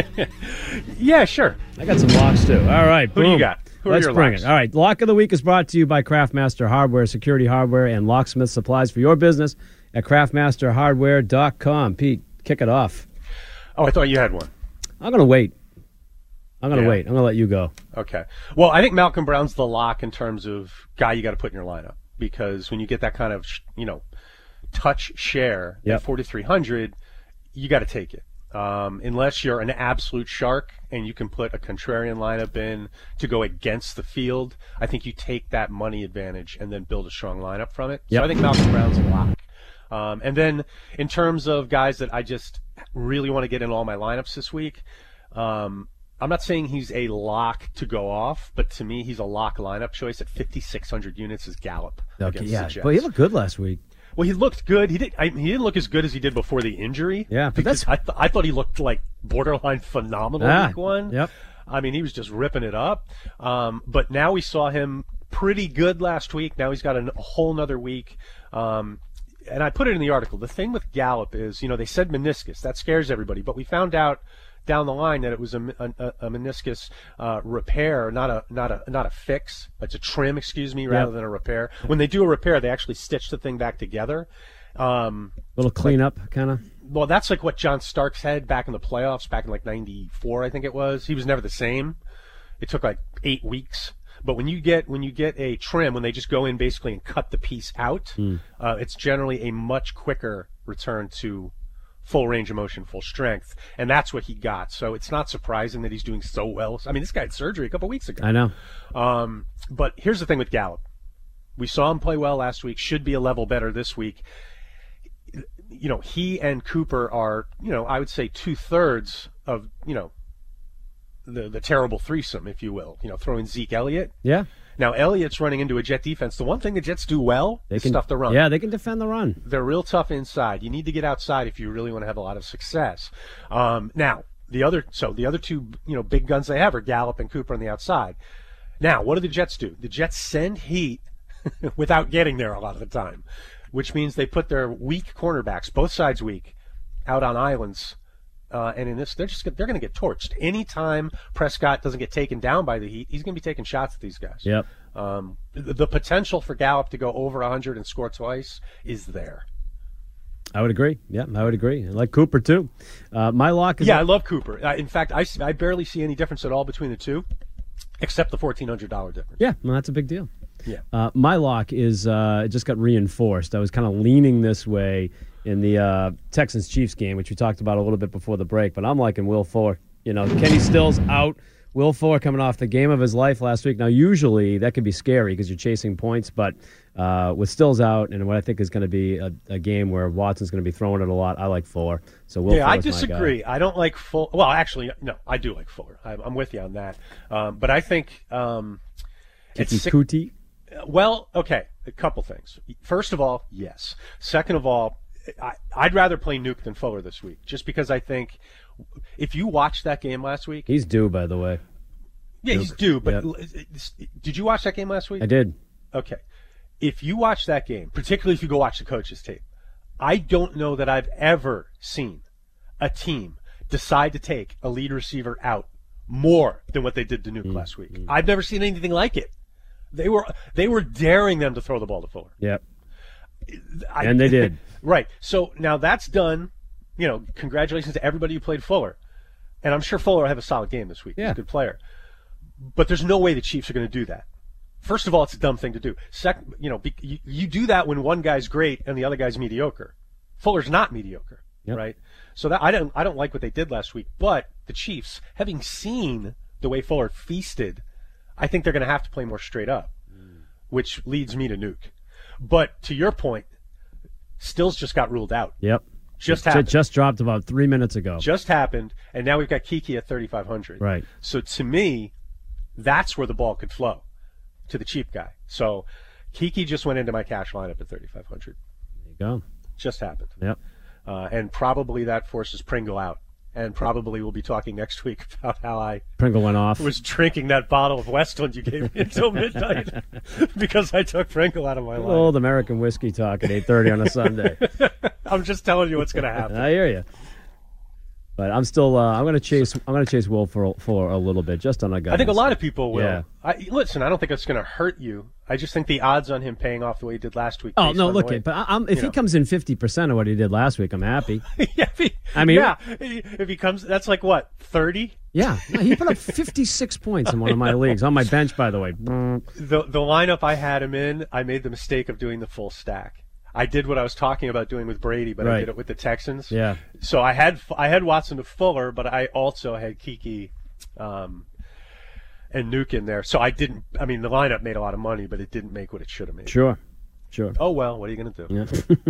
yeah, sure. I got some locks, too. All right, Who boom. do you got? Who Let's are your bring locks? it. All right, Lock of the Week is brought to you by Craftmaster Hardware, security hardware, and locksmith supplies for your business at craftmaster hardware dot com. Pete, kick it off. Oh, I thought you had one. I'm going to wait. I'm going to Yeah. wait. I'm going to let you go. Okay. Well, I think Malcolm Brown's the lock in terms of guy you got to put in your lineup, because when you get that kind of, you know, touch share Yep. at forty-three hundred, you got to take it. Um, unless you're an absolute shark and you can put a contrarian lineup in to go against the field, I think you take that money advantage and then build a strong lineup from it. Yep. So I think Malcolm Brown's a lock. Um, and then in terms of guys that I just really want to get in all my lineups this week, um, I'm not saying he's a lock to go off, but to me he's a lock lineup choice at fifty-six hundred units is Gallup Okay, against yeah, the Jets. but he looked good last week. Well, he looked good. He did. I, he didn't look as good as he did before the injury. Yeah, but because that's- I, th- I thought he looked like borderline phenomenal Ah, week one. yep. I mean, he was just ripping it up. Um, but now we saw him pretty good last week. Now he's got a, a whole nother week. Um, and I put it in the article. The thing with Gallup is, you know, they said meniscus. That scares everybody. But we found out down the line that it was a, a, a meniscus uh, repair, not a not a not a fix. It's a trim, excuse me, rather Yep. than a repair. When they do a repair, they actually stitch the thing back together. Um, Little cleanup, kind of. well, that's like what John Starks had back in the playoffs, back in like ninety-four, I think it was. He was never the same. It took like eight weeks. But when you get when you get a trim, when they just go in basically and cut the piece out, Mm. uh, it's generally a much quicker return to full range of motion, full strength, and that's what he got. So it's not surprising that he's doing so well. I mean, this guy had surgery a couple weeks ago. I know. Um, but here's the thing with Gallup. We saw him play well last week, should be a level better this week. You know, he and Cooper are, you know, I would say two-thirds of, you know, the the terrible threesome, if you will. You know, throwing Zeke Elliott. Yeah. Now, Elliott's running into a Jet defense. The one thing the Jets do well They is can stuff the run. Yeah, they can defend the run. They're real tough inside. You need to get outside if you really want to have a lot of success. Um, now, the other so the other two, you know, big guns they have are Gallup and Cooper on the outside. Now, what do the Jets do? The Jets send heat without getting there a lot of the time, which means they put their weak cornerbacks, both sides weak, out on islands. Uh, and in this, they're just they're going to get torched. Anytime Prescott doesn't get taken down by the heat, he's going to be taking shots at these guys. Yep. Um, the, the potential for Gallup to go over one hundred and score twice is there. I would agree. Yeah, I would agree. I like Cooper, too. Uh, my lock is... Yeah, I love Cooper. Uh, in fact, I, s- I barely see any difference at all between the two, except the fourteen hundred dollars difference. Yeah, well, that's a big deal. Yeah. Uh, my lock is uh, it just got reinforced. I was kind of leaning this way in the uh, Texans-Chiefs game, which we talked about a little bit before the break, but I'm liking Will Fuller. You know, Kenny Stills out. Will Fuller coming off the game of his life last week. Now, usually that can be scary because you're chasing points, but uh, with Stills out and what I think is going to be a, a game where Watson's going to be throwing it a lot, I like Fuller. So Will yeah, I Fuller's my guy. disagree. I don't like Fuller. Well, actually, no, I do like Fuller. I, I'm with you on that. Um, but I think um, at Kiki six- Kuti. Well, okay, a couple things. First of all, yes. Second of all, I, I'd rather play Nuke than Fuller this week, just because I think if you watched that game last week, He's due, by the way. yeah, he's due. But Yep. l- it's- did you watch that game last week? I did. Okay. If you watch that game, particularly if you go watch the coach's tape, I don't know that I've ever seen a team decide to take a lead receiver out more than what they did to Nuke Mm-hmm. last week. I've never seen anything like it. They were they were daring them to throw the ball to Fuller. Yep. I- And they did. Right. So now that's done. You know, congratulations to everybody who played Fuller. And I'm sure Fuller will have a solid game this week. He's Yeah. a good player. But there's no way the Chiefs are going to do that. First of all, it's a dumb thing to do. Second, you know, be, you, you do that when one guy's great and the other guy's mediocre. Fuller's not mediocre, Yep. right? So that I don't I don't like what they did last week. But the Chiefs, having seen the way Fuller feasted, I think they're going to have to play more straight up, which leads me to Nuke. But to your point, Stills just got ruled out. Yep. Just it, happened. It just dropped about three minutes ago. Just happened, and now we've got Kiki at thirty-five hundred. Right. So to me, that's where the ball could flow to the cheap guy. So Kiki just went into my cash lineup at thirty-five hundred. There you go. Just happened. Yep. Uh, and probably that forces Pringle out. And probably we'll be talking next week about how I Pringle went off. was drinking that bottle of Westland you gave me until midnight because I took Pringle out of my life. Old American whiskey talk at eight thirty on a Sunday. I'm just telling you what's going to happen. I hear you. But I'm still. Uh, I'm going to chase. I'm going to chase Will for for a little bit, just on a guy. I think a lot of people will. Yeah. I, listen, I don't think it's going to hurt you. I just think the odds on him paying off the way he did last week. Oh based no, on look the way, it. But I, I'm, if you he know. comes in fifty percent of what he did last week, I'm happy. yeah, if he, I mean- yeah. If he comes, that's like what thirty. Yeah, no, he put up fifty-six points in one of my leagues on my bench, by the way. The the lineup I had him in, I made the mistake of doing the full stack. I did what I was talking about doing with Brady, but I Right. did it with the Texans. Yeah. So I had I had Watson to Fuller, but I also had Kiki um, and Nuke in there. So I didn't. I mean, the lineup made a lot of money, but it didn't make what it should have made. Sure, sure. Oh well, what are you going to do?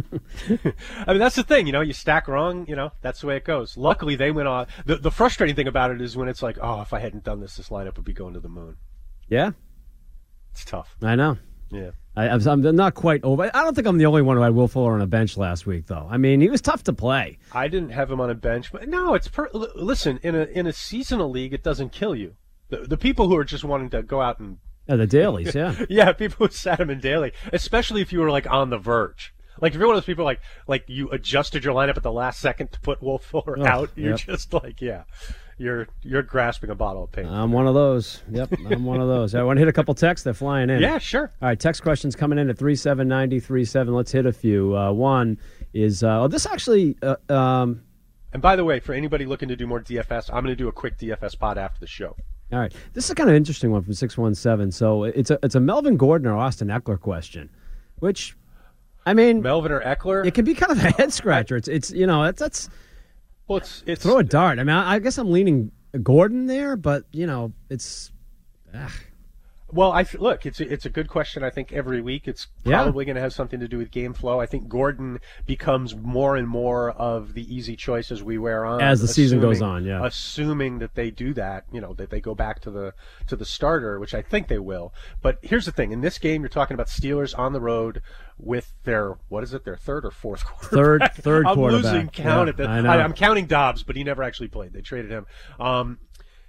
Yeah. I mean, that's the thing. You know, you stack wrong. You know, that's the way it goes. Luckily, they went on. The the frustrating thing about it is when it's like, oh, if I hadn't done this, this lineup would be going to the moon. Yeah, It's tough. I know. Yeah. I, I'm I'm not quite over. I don't think I'm the only one who had Will Fuller on a bench last week, though. I mean, he was tough to play. I didn't have him on a bench, but no, it's per, l- listen in a in a seasonal league, it doesn't kill you. The, the people who are just wanting to go out and Yeah, the dailies, yeah. yeah, people who sat him in daily, especially if you were like on the verge. Like if you're one of those people like like you adjusted your lineup at the last second to put Will Fuller Oh, out, you're yep. just like yeah, you're you're grasping a bottle of paint. I'm one of those. Yep, I'm one of those. I want to hit a couple texts. They're flying in. yeah, sure. All right, text questions coming in at three seven nine zero three seven. Let's hit a few. Uh, one is, uh, oh, this actually, uh, um, And by the way, for anybody looking to do more D F S, I'm going to do a quick D F S pod after the show. all right, this is a kind of interesting one from six one seven. So it's a, it's a Melvin Gordon or Austin Eckler question, which, I mean, Melvin or Eckler? it can be kind of a head scratcher. It's, it's you know, it's, that's, Well, it's it's throw a dart. I mean, I, I guess I'm leaning Gordon there, but, you know, it's, ah. Well, I th- look, it's a, it's a good question. I think every week it's Yeah. probably going to have something to do with game flow. I think Gordon becomes more and more of the easy choice as we wear on, As the season goes assuming- on, yeah. Assuming that they do that, you know, that they go back to the to the starter, which I think they will. But here's the thing: in this game, you're talking about Steelers on the road with their what is it? Their third or fourth quarterback? Third- third I'm quarterback. losing count Yeah, at this. I know. I, I'm counting Dobbs, but he never actually played. They traded him. Um,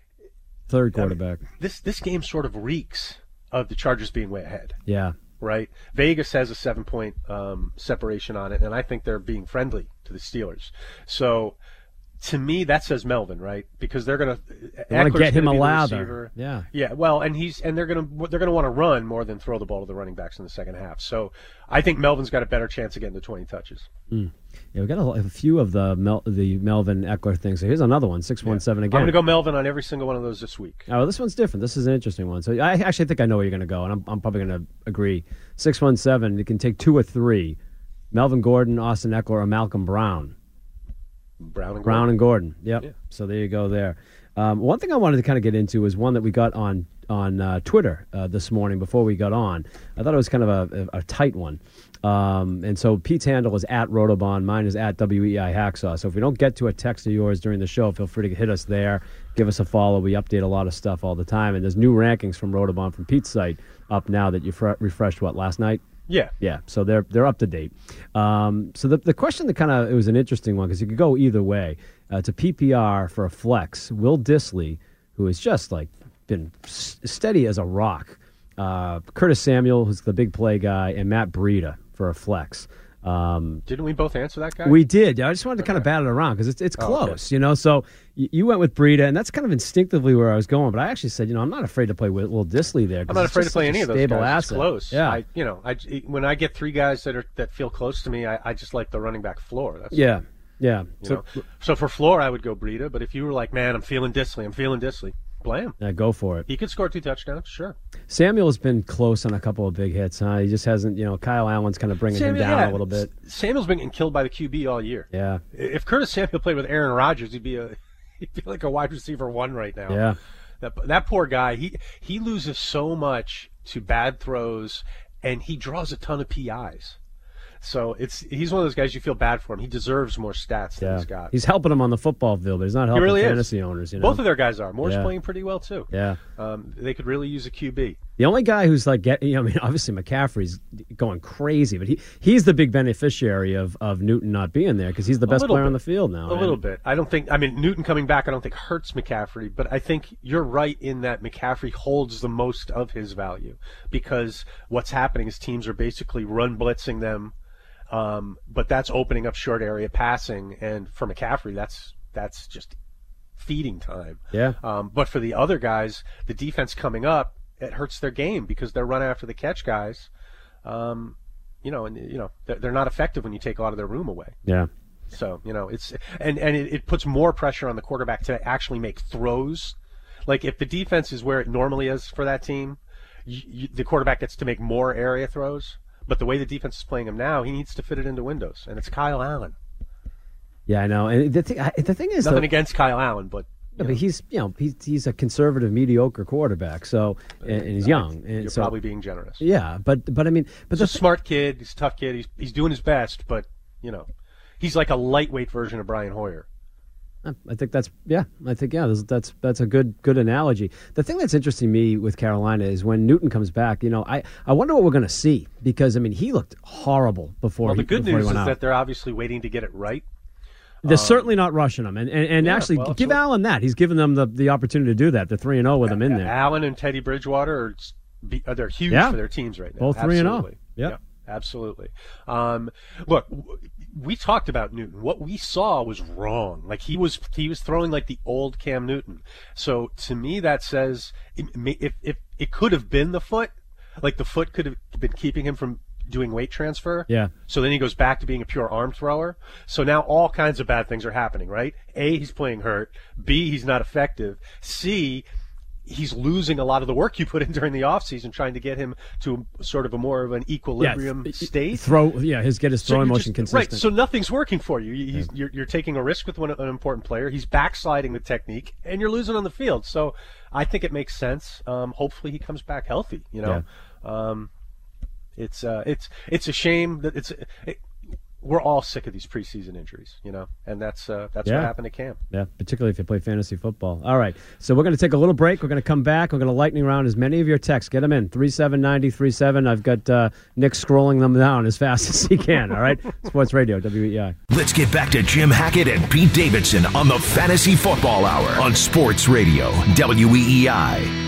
Third quarterback. this this game sort of reeks of the Chargers being way ahead. Yeah. Right? Vegas has a seven point um, separation on it, and I think they're being friendly to the Steelers. So, to me, that says Melvin, right? Because they're going to They want to get him a lather. Yeah. Yeah, well, and he's and they're going to they're going to want to run more than throw the ball to the running backs in the second half. So, I think Melvin's got a better chance of getting to twenty touches. Mm. Yeah, we got a, a few of the Mel, the Melvin Eckler things. So here's another one, six one seven I'm again. going to go Melvin on every single one of those this week. Oh, well, this one's different. This is an interesting one. So I actually think I know where you're going to go, and I'm, I'm probably going to agree. six one seven, you can take two or three. Melvin Gordon, Austin Eckler, or Malcolm Brown. Brown and Brown Gordon. and Gordon. Yep. Yeah. So there you go there. Um, one thing I wanted to kind of get into is one that we got on on uh, Twitter uh, this morning before we got on. I thought it was kind of a, a, a tight one. Um, and so Pete's handle is at Rotobon. Mine is at W E I Hacksaw. So if we don't get to a text of yours during the show, feel free to hit us there. Give us a follow. We update a lot of stuff all the time. And there's new rankings from Rotobon from Pete's site up now that you fre- refreshed, what, last night? Yeah. Yeah, so they're they're up to date. Um, so the the question that kind of it was an interesting one because you could go either way. Uh, to P P R for a flex, Will Disley, who has just like been s- steady as a rock. Uh, Curtis Samuel, who's the big play guy, and Matt Breida for a flex. Um, Didn't we both answer that guy? we did. I just wanted to kind of bat it around because it's it's Oh, close, okay. you know. So y- you went with Breida, and that's kind of instinctively where I was going. But I actually said, you know, I'm not afraid to play with Will Disley there. 'cause I'm not it's afraid to just play such any a of those stable guys. It's asset. close. Yeah, I, you know, I, when I get three guys that are that feel close to me, I, I just like the running back floor. That's, yeah, yeah. you So know. So for floor, I would go Breida. But if you were like, man, I'm feeling Disley, I'm feeling Disley, play him. yeah, go for it. He could score two touchdowns, sure. Samuel's been close on a couple of big hits, huh? He just hasn't, you know, Kyle Allen's kind of bringing Samuel, him down yeah, a little bit. Samuel's been getting killed by the Q B all year. Yeah, If Curtis Samuel played with Aaron Rodgers, he'd be a he'd be like a wide receiver one right now. yeah. That that poor guy, he he loses so much to bad throws, and he draws a ton of P Is. So it's he's one of those guys you feel bad for him. He deserves more stats than Yeah. he's got. He's helping them on the football field, but he's not helping really is. fantasy owners. You know? Both of their guys are. Moore's Yeah. playing pretty well too. Yeah. Um, they could really use a Q B. The only guy who's like getting, I mean, obviously McCaffrey's going crazy, but he he's the big beneficiary of, of Newton not being there because he's the best little player on bit. the field now. A little bit. I don't think. I mean, Newton coming back, I don't think hurts McCaffrey, but I think you're right in that McCaffrey holds the most of his value because what's happening is teams are basically run blitzing them, um, but that's opening up short area passing, and for McCaffrey, that's that's just feeding time. Yeah. Um, but for the other guys, the defense coming up, it hurts their game because they're running after the catch guys. Um, you know, and you know they're, they're not effective when you take a lot of their room away. Yeah. So, you know, it's and, and it, it puts more pressure on the quarterback to actually make throws. Like if the defense is where it normally is for that team, you, you, the quarterback gets to make more area throws. But the way the defense is playing him now, he needs to fit it into windows, and it's Kyle Allen. Yeah, I know. And the thing, the thing is, nothing though, against Kyle Allen, but yeah, but he's you know he's he's a conservative, mediocre quarterback. So and, and he's young. And you're so, probably being generous. Yeah, but but I mean, but He's the a smart kid. He's a tough kid. He's he's doing his best, but you know, he's like a lightweight version of Brian Hoyer. I think that's yeah. I think yeah. That's, that's that's a good good analogy. The thing that's interesting me with Carolina is when Newton comes back. You know, I, I wonder what we're going to see because I mean he looked horrible before. Well, the he, good before he news is went out. that they're obviously waiting to get it right. They're um, certainly not rushing him, and and, and yeah, actually well, give so, Allen that. He's given them the, the opportunity to do that. They're three and zero with him in there. Allen and Teddy Bridgewater are, are they're huge yeah. for their teams right now. Both three and zero. Yep. Yeah, absolutely. Um, look, we talked about Newton. What we saw was wrong. Like he was he was throwing like the old Cam Newton. So to me, that says if if it could have been the foot, like the foot could have been keeping him from doing weight transfer. Yeah. So then he goes back to being a pure arm thrower. So now all kinds of bad things are happening, right? A, he's playing hurt. B, he's not effective. C, he's losing a lot of the work you put in during the offseason trying to get him to sort of a more of an equilibrium yeah, state. Throw, yeah, his get his throwing so motion just, consistent. Right, so nothing's working for you. He's, yeah. you're, you're taking a risk with one, an important player. He's backsliding the technique, and you're losing on the field. So I think it makes sense. Um, hopefully he comes back healthy, you know. Yeah. Um, It's uh, it's it's a shame that it's it, we're all sick of these preseason injuries, you know, and that's uh, that's yeah. what happened to Cam. Yeah, particularly if you play fantasy football. All right, so we're going to take a little break. We're going to come back. We're going to lightning round as many of your texts. Get them in three seven nine zero three seven. I've got uh, Nick scrolling them down as fast as he can. All right, Sports Radio W E I. Let's get back to Jim Hackett and Pete Davidson on the Fantasy Football Hour on Sports Radio W E I.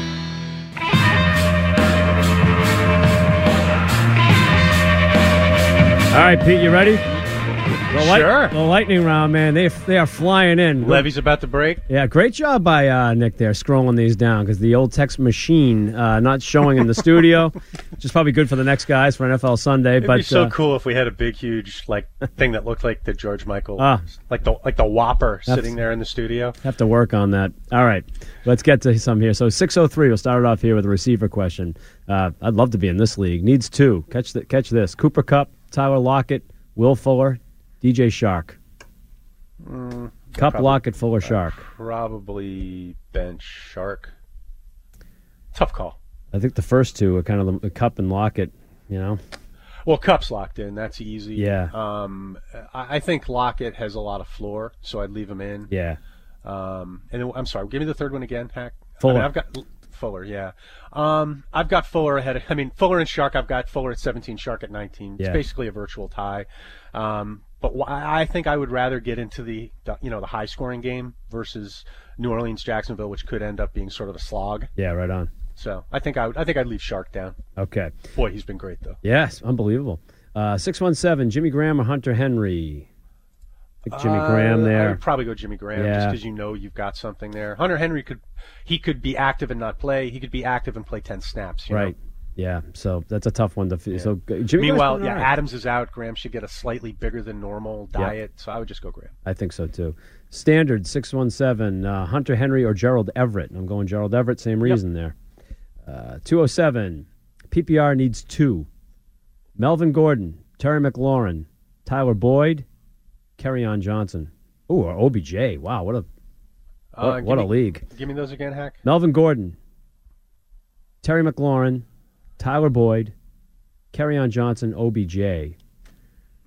All right, Pete, you ready? The light, sure. The lightning round, man. They they are flying in. Levy's about to break. Yeah, great job by uh, Nick there, scrolling these down because the old text machine uh, not showing in the studio, which is probably good for the next guys for N F L Sunday. It'd but be so uh, cool if we had a big, huge like thing that looked like the George Michael, ah, like the like the Whopper sitting there in the studio. Have to work on that. All right, let's get to some here. So six oh three, we'll start it off here with a receiver question. Uh, I'd love to be in this league. Needs two. Catch the, catch this. Cooper Kupp, Tyler Lockett, Will Fuller, D J Shark. Mm, Kupp, probably, Lockett, Fuller, Shark. Probably bench Shark. Tough call. I think the first two are kind of the, the Kupp and Lockett, you know. Well, Kupp's locked in. That's easy. Yeah. Um, I, I think Lockett has a lot of floor, so I'd leave him in. Yeah. Um, and then, I'm sorry, give me the third one again, Hack. Fuller. I mean, I've got Fuller, yeah. Um, I've got Fuller ahead of, I mean, Fuller and Shark, I've got Fuller at seventeen, Shark at nineteen. It's yeah. basically a virtual tie. Um, but wh- I think I would rather get into the, the, you know, the high scoring game versus New Orleans, Jacksonville, which could end up being sort of a slog. Yeah, right on. So I think I would, I think I'd leave Shark down. Okay. Boy, he's been great though. Yes, unbelievable. Uh, six one seven, Jimmy Graham or Hunter Henry? I think Jimmy uh, Graham there. I would probably go Jimmy Graham yeah. just because you know you've got something there. Hunter Henry could he could be active and not play. He could be active and play ten snaps. You right. know? Yeah. So that's a tough one to. Yeah. So Jimmy. Meanwhile, yeah, right. Adams is out. Graham should get a slightly bigger than normal diet. Yeah. So I would just go Graham. I think so too. Standard six one seven, uh, Hunter Henry or Gerald Everett. I'm going Gerald Everett. Same reason yep. there. Uh, two oh seven, P P R needs two. Melvin Gordon, Terry McLaurin, Tyler Boyd, Kerryon Johnson. Ooh, or O B J. Wow, what a what, uh, what me, a league. Give me those again, Hack. Melvin Gordon, Terry McLaurin, Tyler Boyd, Kerryon Johnson, O B J.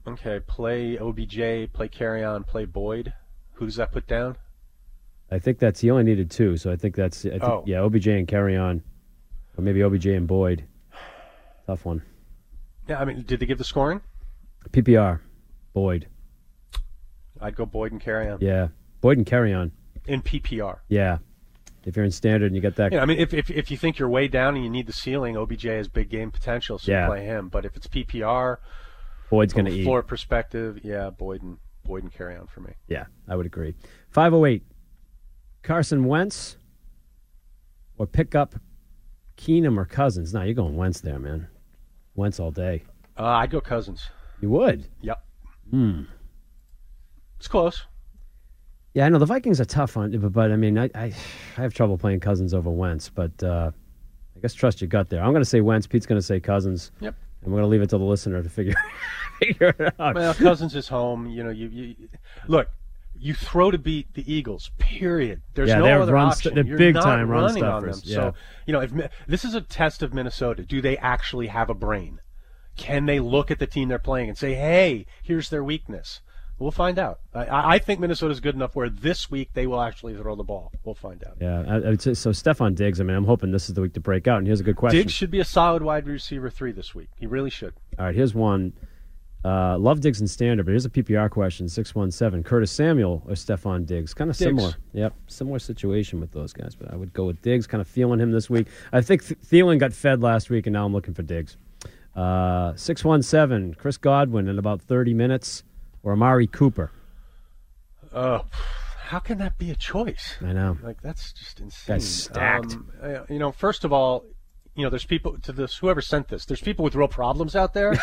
Okay, play O B J, play Carry-On, play Boyd. Who does that put down? I think that's he only needed two, so I think that's I think, Oh. yeah, O B J and Carry On, or maybe O B J and Boyd. Tough one. Yeah, I mean, did they give the scoring? P P R, Boyd. I'd go Boyd and Carry-On. Yeah, Boyd and Carry On. In P P R. Yeah, if you're in standard and you get that. Yeah, I mean, if, if if you think you're way down and you need the ceiling, O B J has big game potential, so Yeah. you play him. But if it's P P R, Boyd's from going to a eat. floor perspective, yeah, Boyd and Boyd and Carry-On for me. Yeah, I would agree. five oh eight, Carson Wentz, or pick up Keenum or Cousins. No, you're going Wentz there, man. Wentz all day. Uh, I'd go Cousins. You would? Yep. Hmm. It's close. Yeah, I know the Vikings are tough on, but, but I mean, I, I I have trouble playing Cousins over Wentz, but uh, I guess trust your gut there. I'm going to say Wentz. Pete's going to say Cousins. Yep. And we're going to leave it to the listener to figure figure it out. Well, Cousins is home. You know, you, you look. You throw to beat the Eagles. Period. There's Yeah, no they're other run option. st- they're You're big not time run running on them. stuffers, yeah. So you know, if Mi- this is a test of Minnesota, do they actually have a brain? Can they look at the team they're playing and say, "Hey, here's their weakness"? We'll find out. I, I think Minnesota's good enough where this week they will actually throw the ball. We'll find out. Yeah, I, I would say, so Stephon Diggs, I mean, I'm hoping this is the week to break out, and here's a good question. Diggs should be a solid wide receiver three this week. He really should. All right, here's one. Uh, love Diggs in standard, but here's a P P R question, six one seven. Curtis Samuel or Stephon Diggs? Kind of Diggs. similar. Yep, similar situation with those guys, but I would go with Diggs, kind of feeling him this week. I think Th- Thielen got fed last week, and now I'm looking for Diggs. Uh, six one seven, Chris Godwin in about thirty minutes, or Amari Cooper? Uh, how can that be a choice? I know. Like, that's just insane. Guy's stacked. Um, uh, you know, first of all, you know, there's people to this. Whoever sent this, there's people with real problems out there.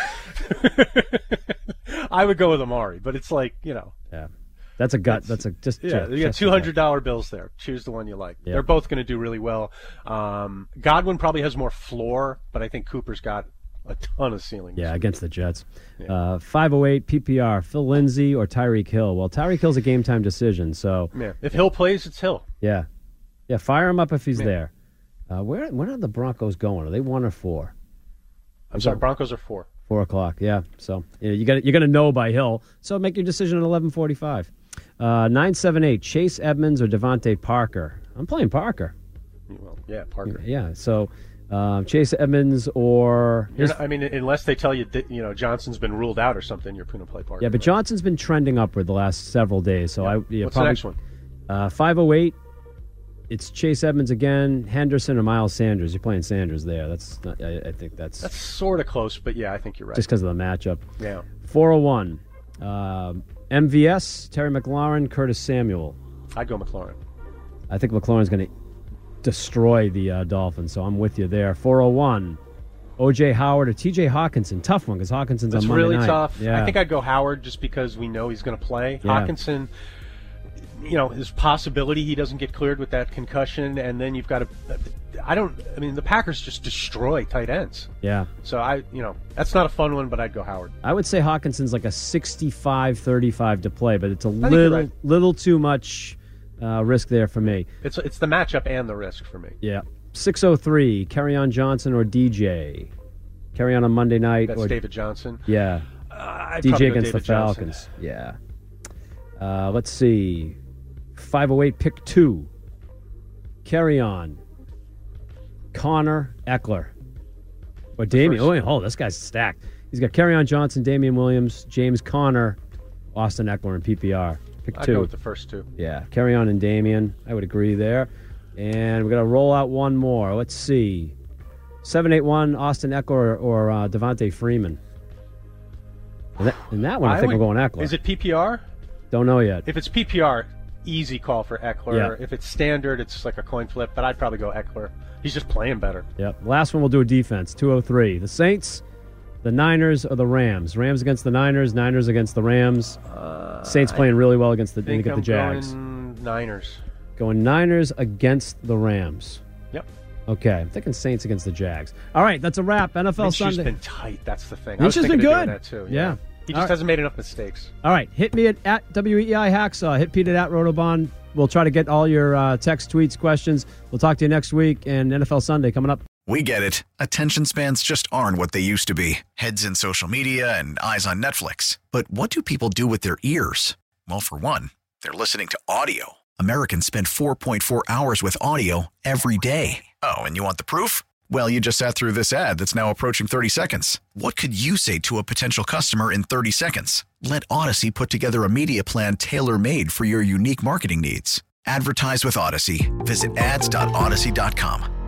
I would go with Amari, but it's like, you know, Yeah, that's a gut. That's a just yeah. just, You got just a two gut. hundred dollar bills there. Choose the one you like. Yeah. They're both going to do really well. Um, Godwin probably has more floor, but I think Cooper's got a ton of ceilings. Yeah, against the Jets. Yeah. Uh, five oh eight P P R, Phil Lindsay or Tyreek Hill? Well, Tyreek Hill's a game time decision, so Yeah. If Hill plays, it's Hill. yeah, yeah, fire him up if he's Yeah. there. Uh, where when are the Broncos going? Are they one or four? I'm sorry, Broncos are four. Four o'clock. Yeah. So yeah, you got you're gonna know by Hill. So make your decision at eleven forty-five. Uh, nine seven eight Chase Edmonds or Devontae Parker? I'm playing Parker. Well, yeah, Parker. Yeah. So um, Chase Edmonds or You're not- I mean, unless they tell you that, you know, Johnson's been ruled out or something, you're going to play Parker. yeah, but Johnson's been trending upward the last several days. So Yeah. I yeah, What's probably, the next one? Uh, five oh eight It's Chase Edmonds again, Henderson or Miles Sanders. You're playing Sanders there. That's not, I, I think that's, That's sort of close, but yeah, I think you're right. just because of the matchup. yeah. four oh one Um, M V S, Terry McLaurin, Curtis Samuel. I'd go McLaurin. I think McLaurin's going to destroy the uh, Dolphins, so I'm with you there. four oh one O J Howard or T J Hawkinson. Tough one because Hawkinson's That's on Monday really night. tough. Yeah. I think I'd go Howard just because we know he's going to play. Yeah. Hawkinson, you know, there's possibility he doesn't get cleared with that concussion, and then you've got to. I don't. I mean, the Packers just destroy tight ends. Yeah. So I, you know, that's not a fun one, but I'd go Howard. I would say Hawkinson's like a sixty-five thirty-five to play, but it's a think you're little right. little too much uh, risk there for me. It's it's the matchup and the risk for me. Yeah. six oh three Kerryon Johnson or D J? Kerryon on Monday night. That's or, David Johnson. Yeah. Uh, I'd D J probably go against David the Johnson. Falcons. Yeah. Uh, let's see. five oh eight pick two. Kerryon. Connor Eckler. Or Damian. first. Oh, oh, this guy's stacked. He's got Kerryon Johnson, Damian Williams, James Conner, Austin Eckler in P P R. Pick I'd two. go with the first two. Yeah, Kerryon and Damian. I would agree there. And we're going to roll out one more. Let's see. seven eight one Austin Eckler or, or uh, Devontae Freeman. And that, and that one, I, think would- we're going Eckler. Is it P P R? Don't know yet. If it's P P R, easy call for Eckler. Yeah. If it's standard, it's like a coin flip, but I'd probably go Eckler. He's just playing better. Yep. Last one, we'll do a defense. two oh three The Saints, the Niners, or the Rams? Rams against the Niners, Niners against the Rams. Saints playing really well against the, I think against I'm the Jags. going Niners. Going Niners against the Rams. Yep. Okay, I'm thinking Saints against the Jags. All right, that's a wrap. N F L Minshew's Sunday. been tight. That's the thing. I was Minshew's thinking been of doing good. that too. Yeah. He All just right. hasn't made enough mistakes. All right, hit me at, at W E I Hacksaw. Hit Pete at, at Rotobahn. We'll try to get all your uh, text, tweets, questions. We'll talk to you next week, and N F L Sunday coming up. We get it. Attention spans just aren't what they used to be. Heads in social media and eyes on Netflix. But what do people do with their ears? Well, for one, they're listening to audio. Americans spend four point four hours with audio every day. Oh, and you want the proof? Well, you just sat through this ad that's now approaching thirty seconds. What could you say to a potential customer in thirty seconds? Let Odyssey put together a media plan tailor-made for your unique marketing needs. Advertise with Odyssey. Visit ads dot odyssey dot com.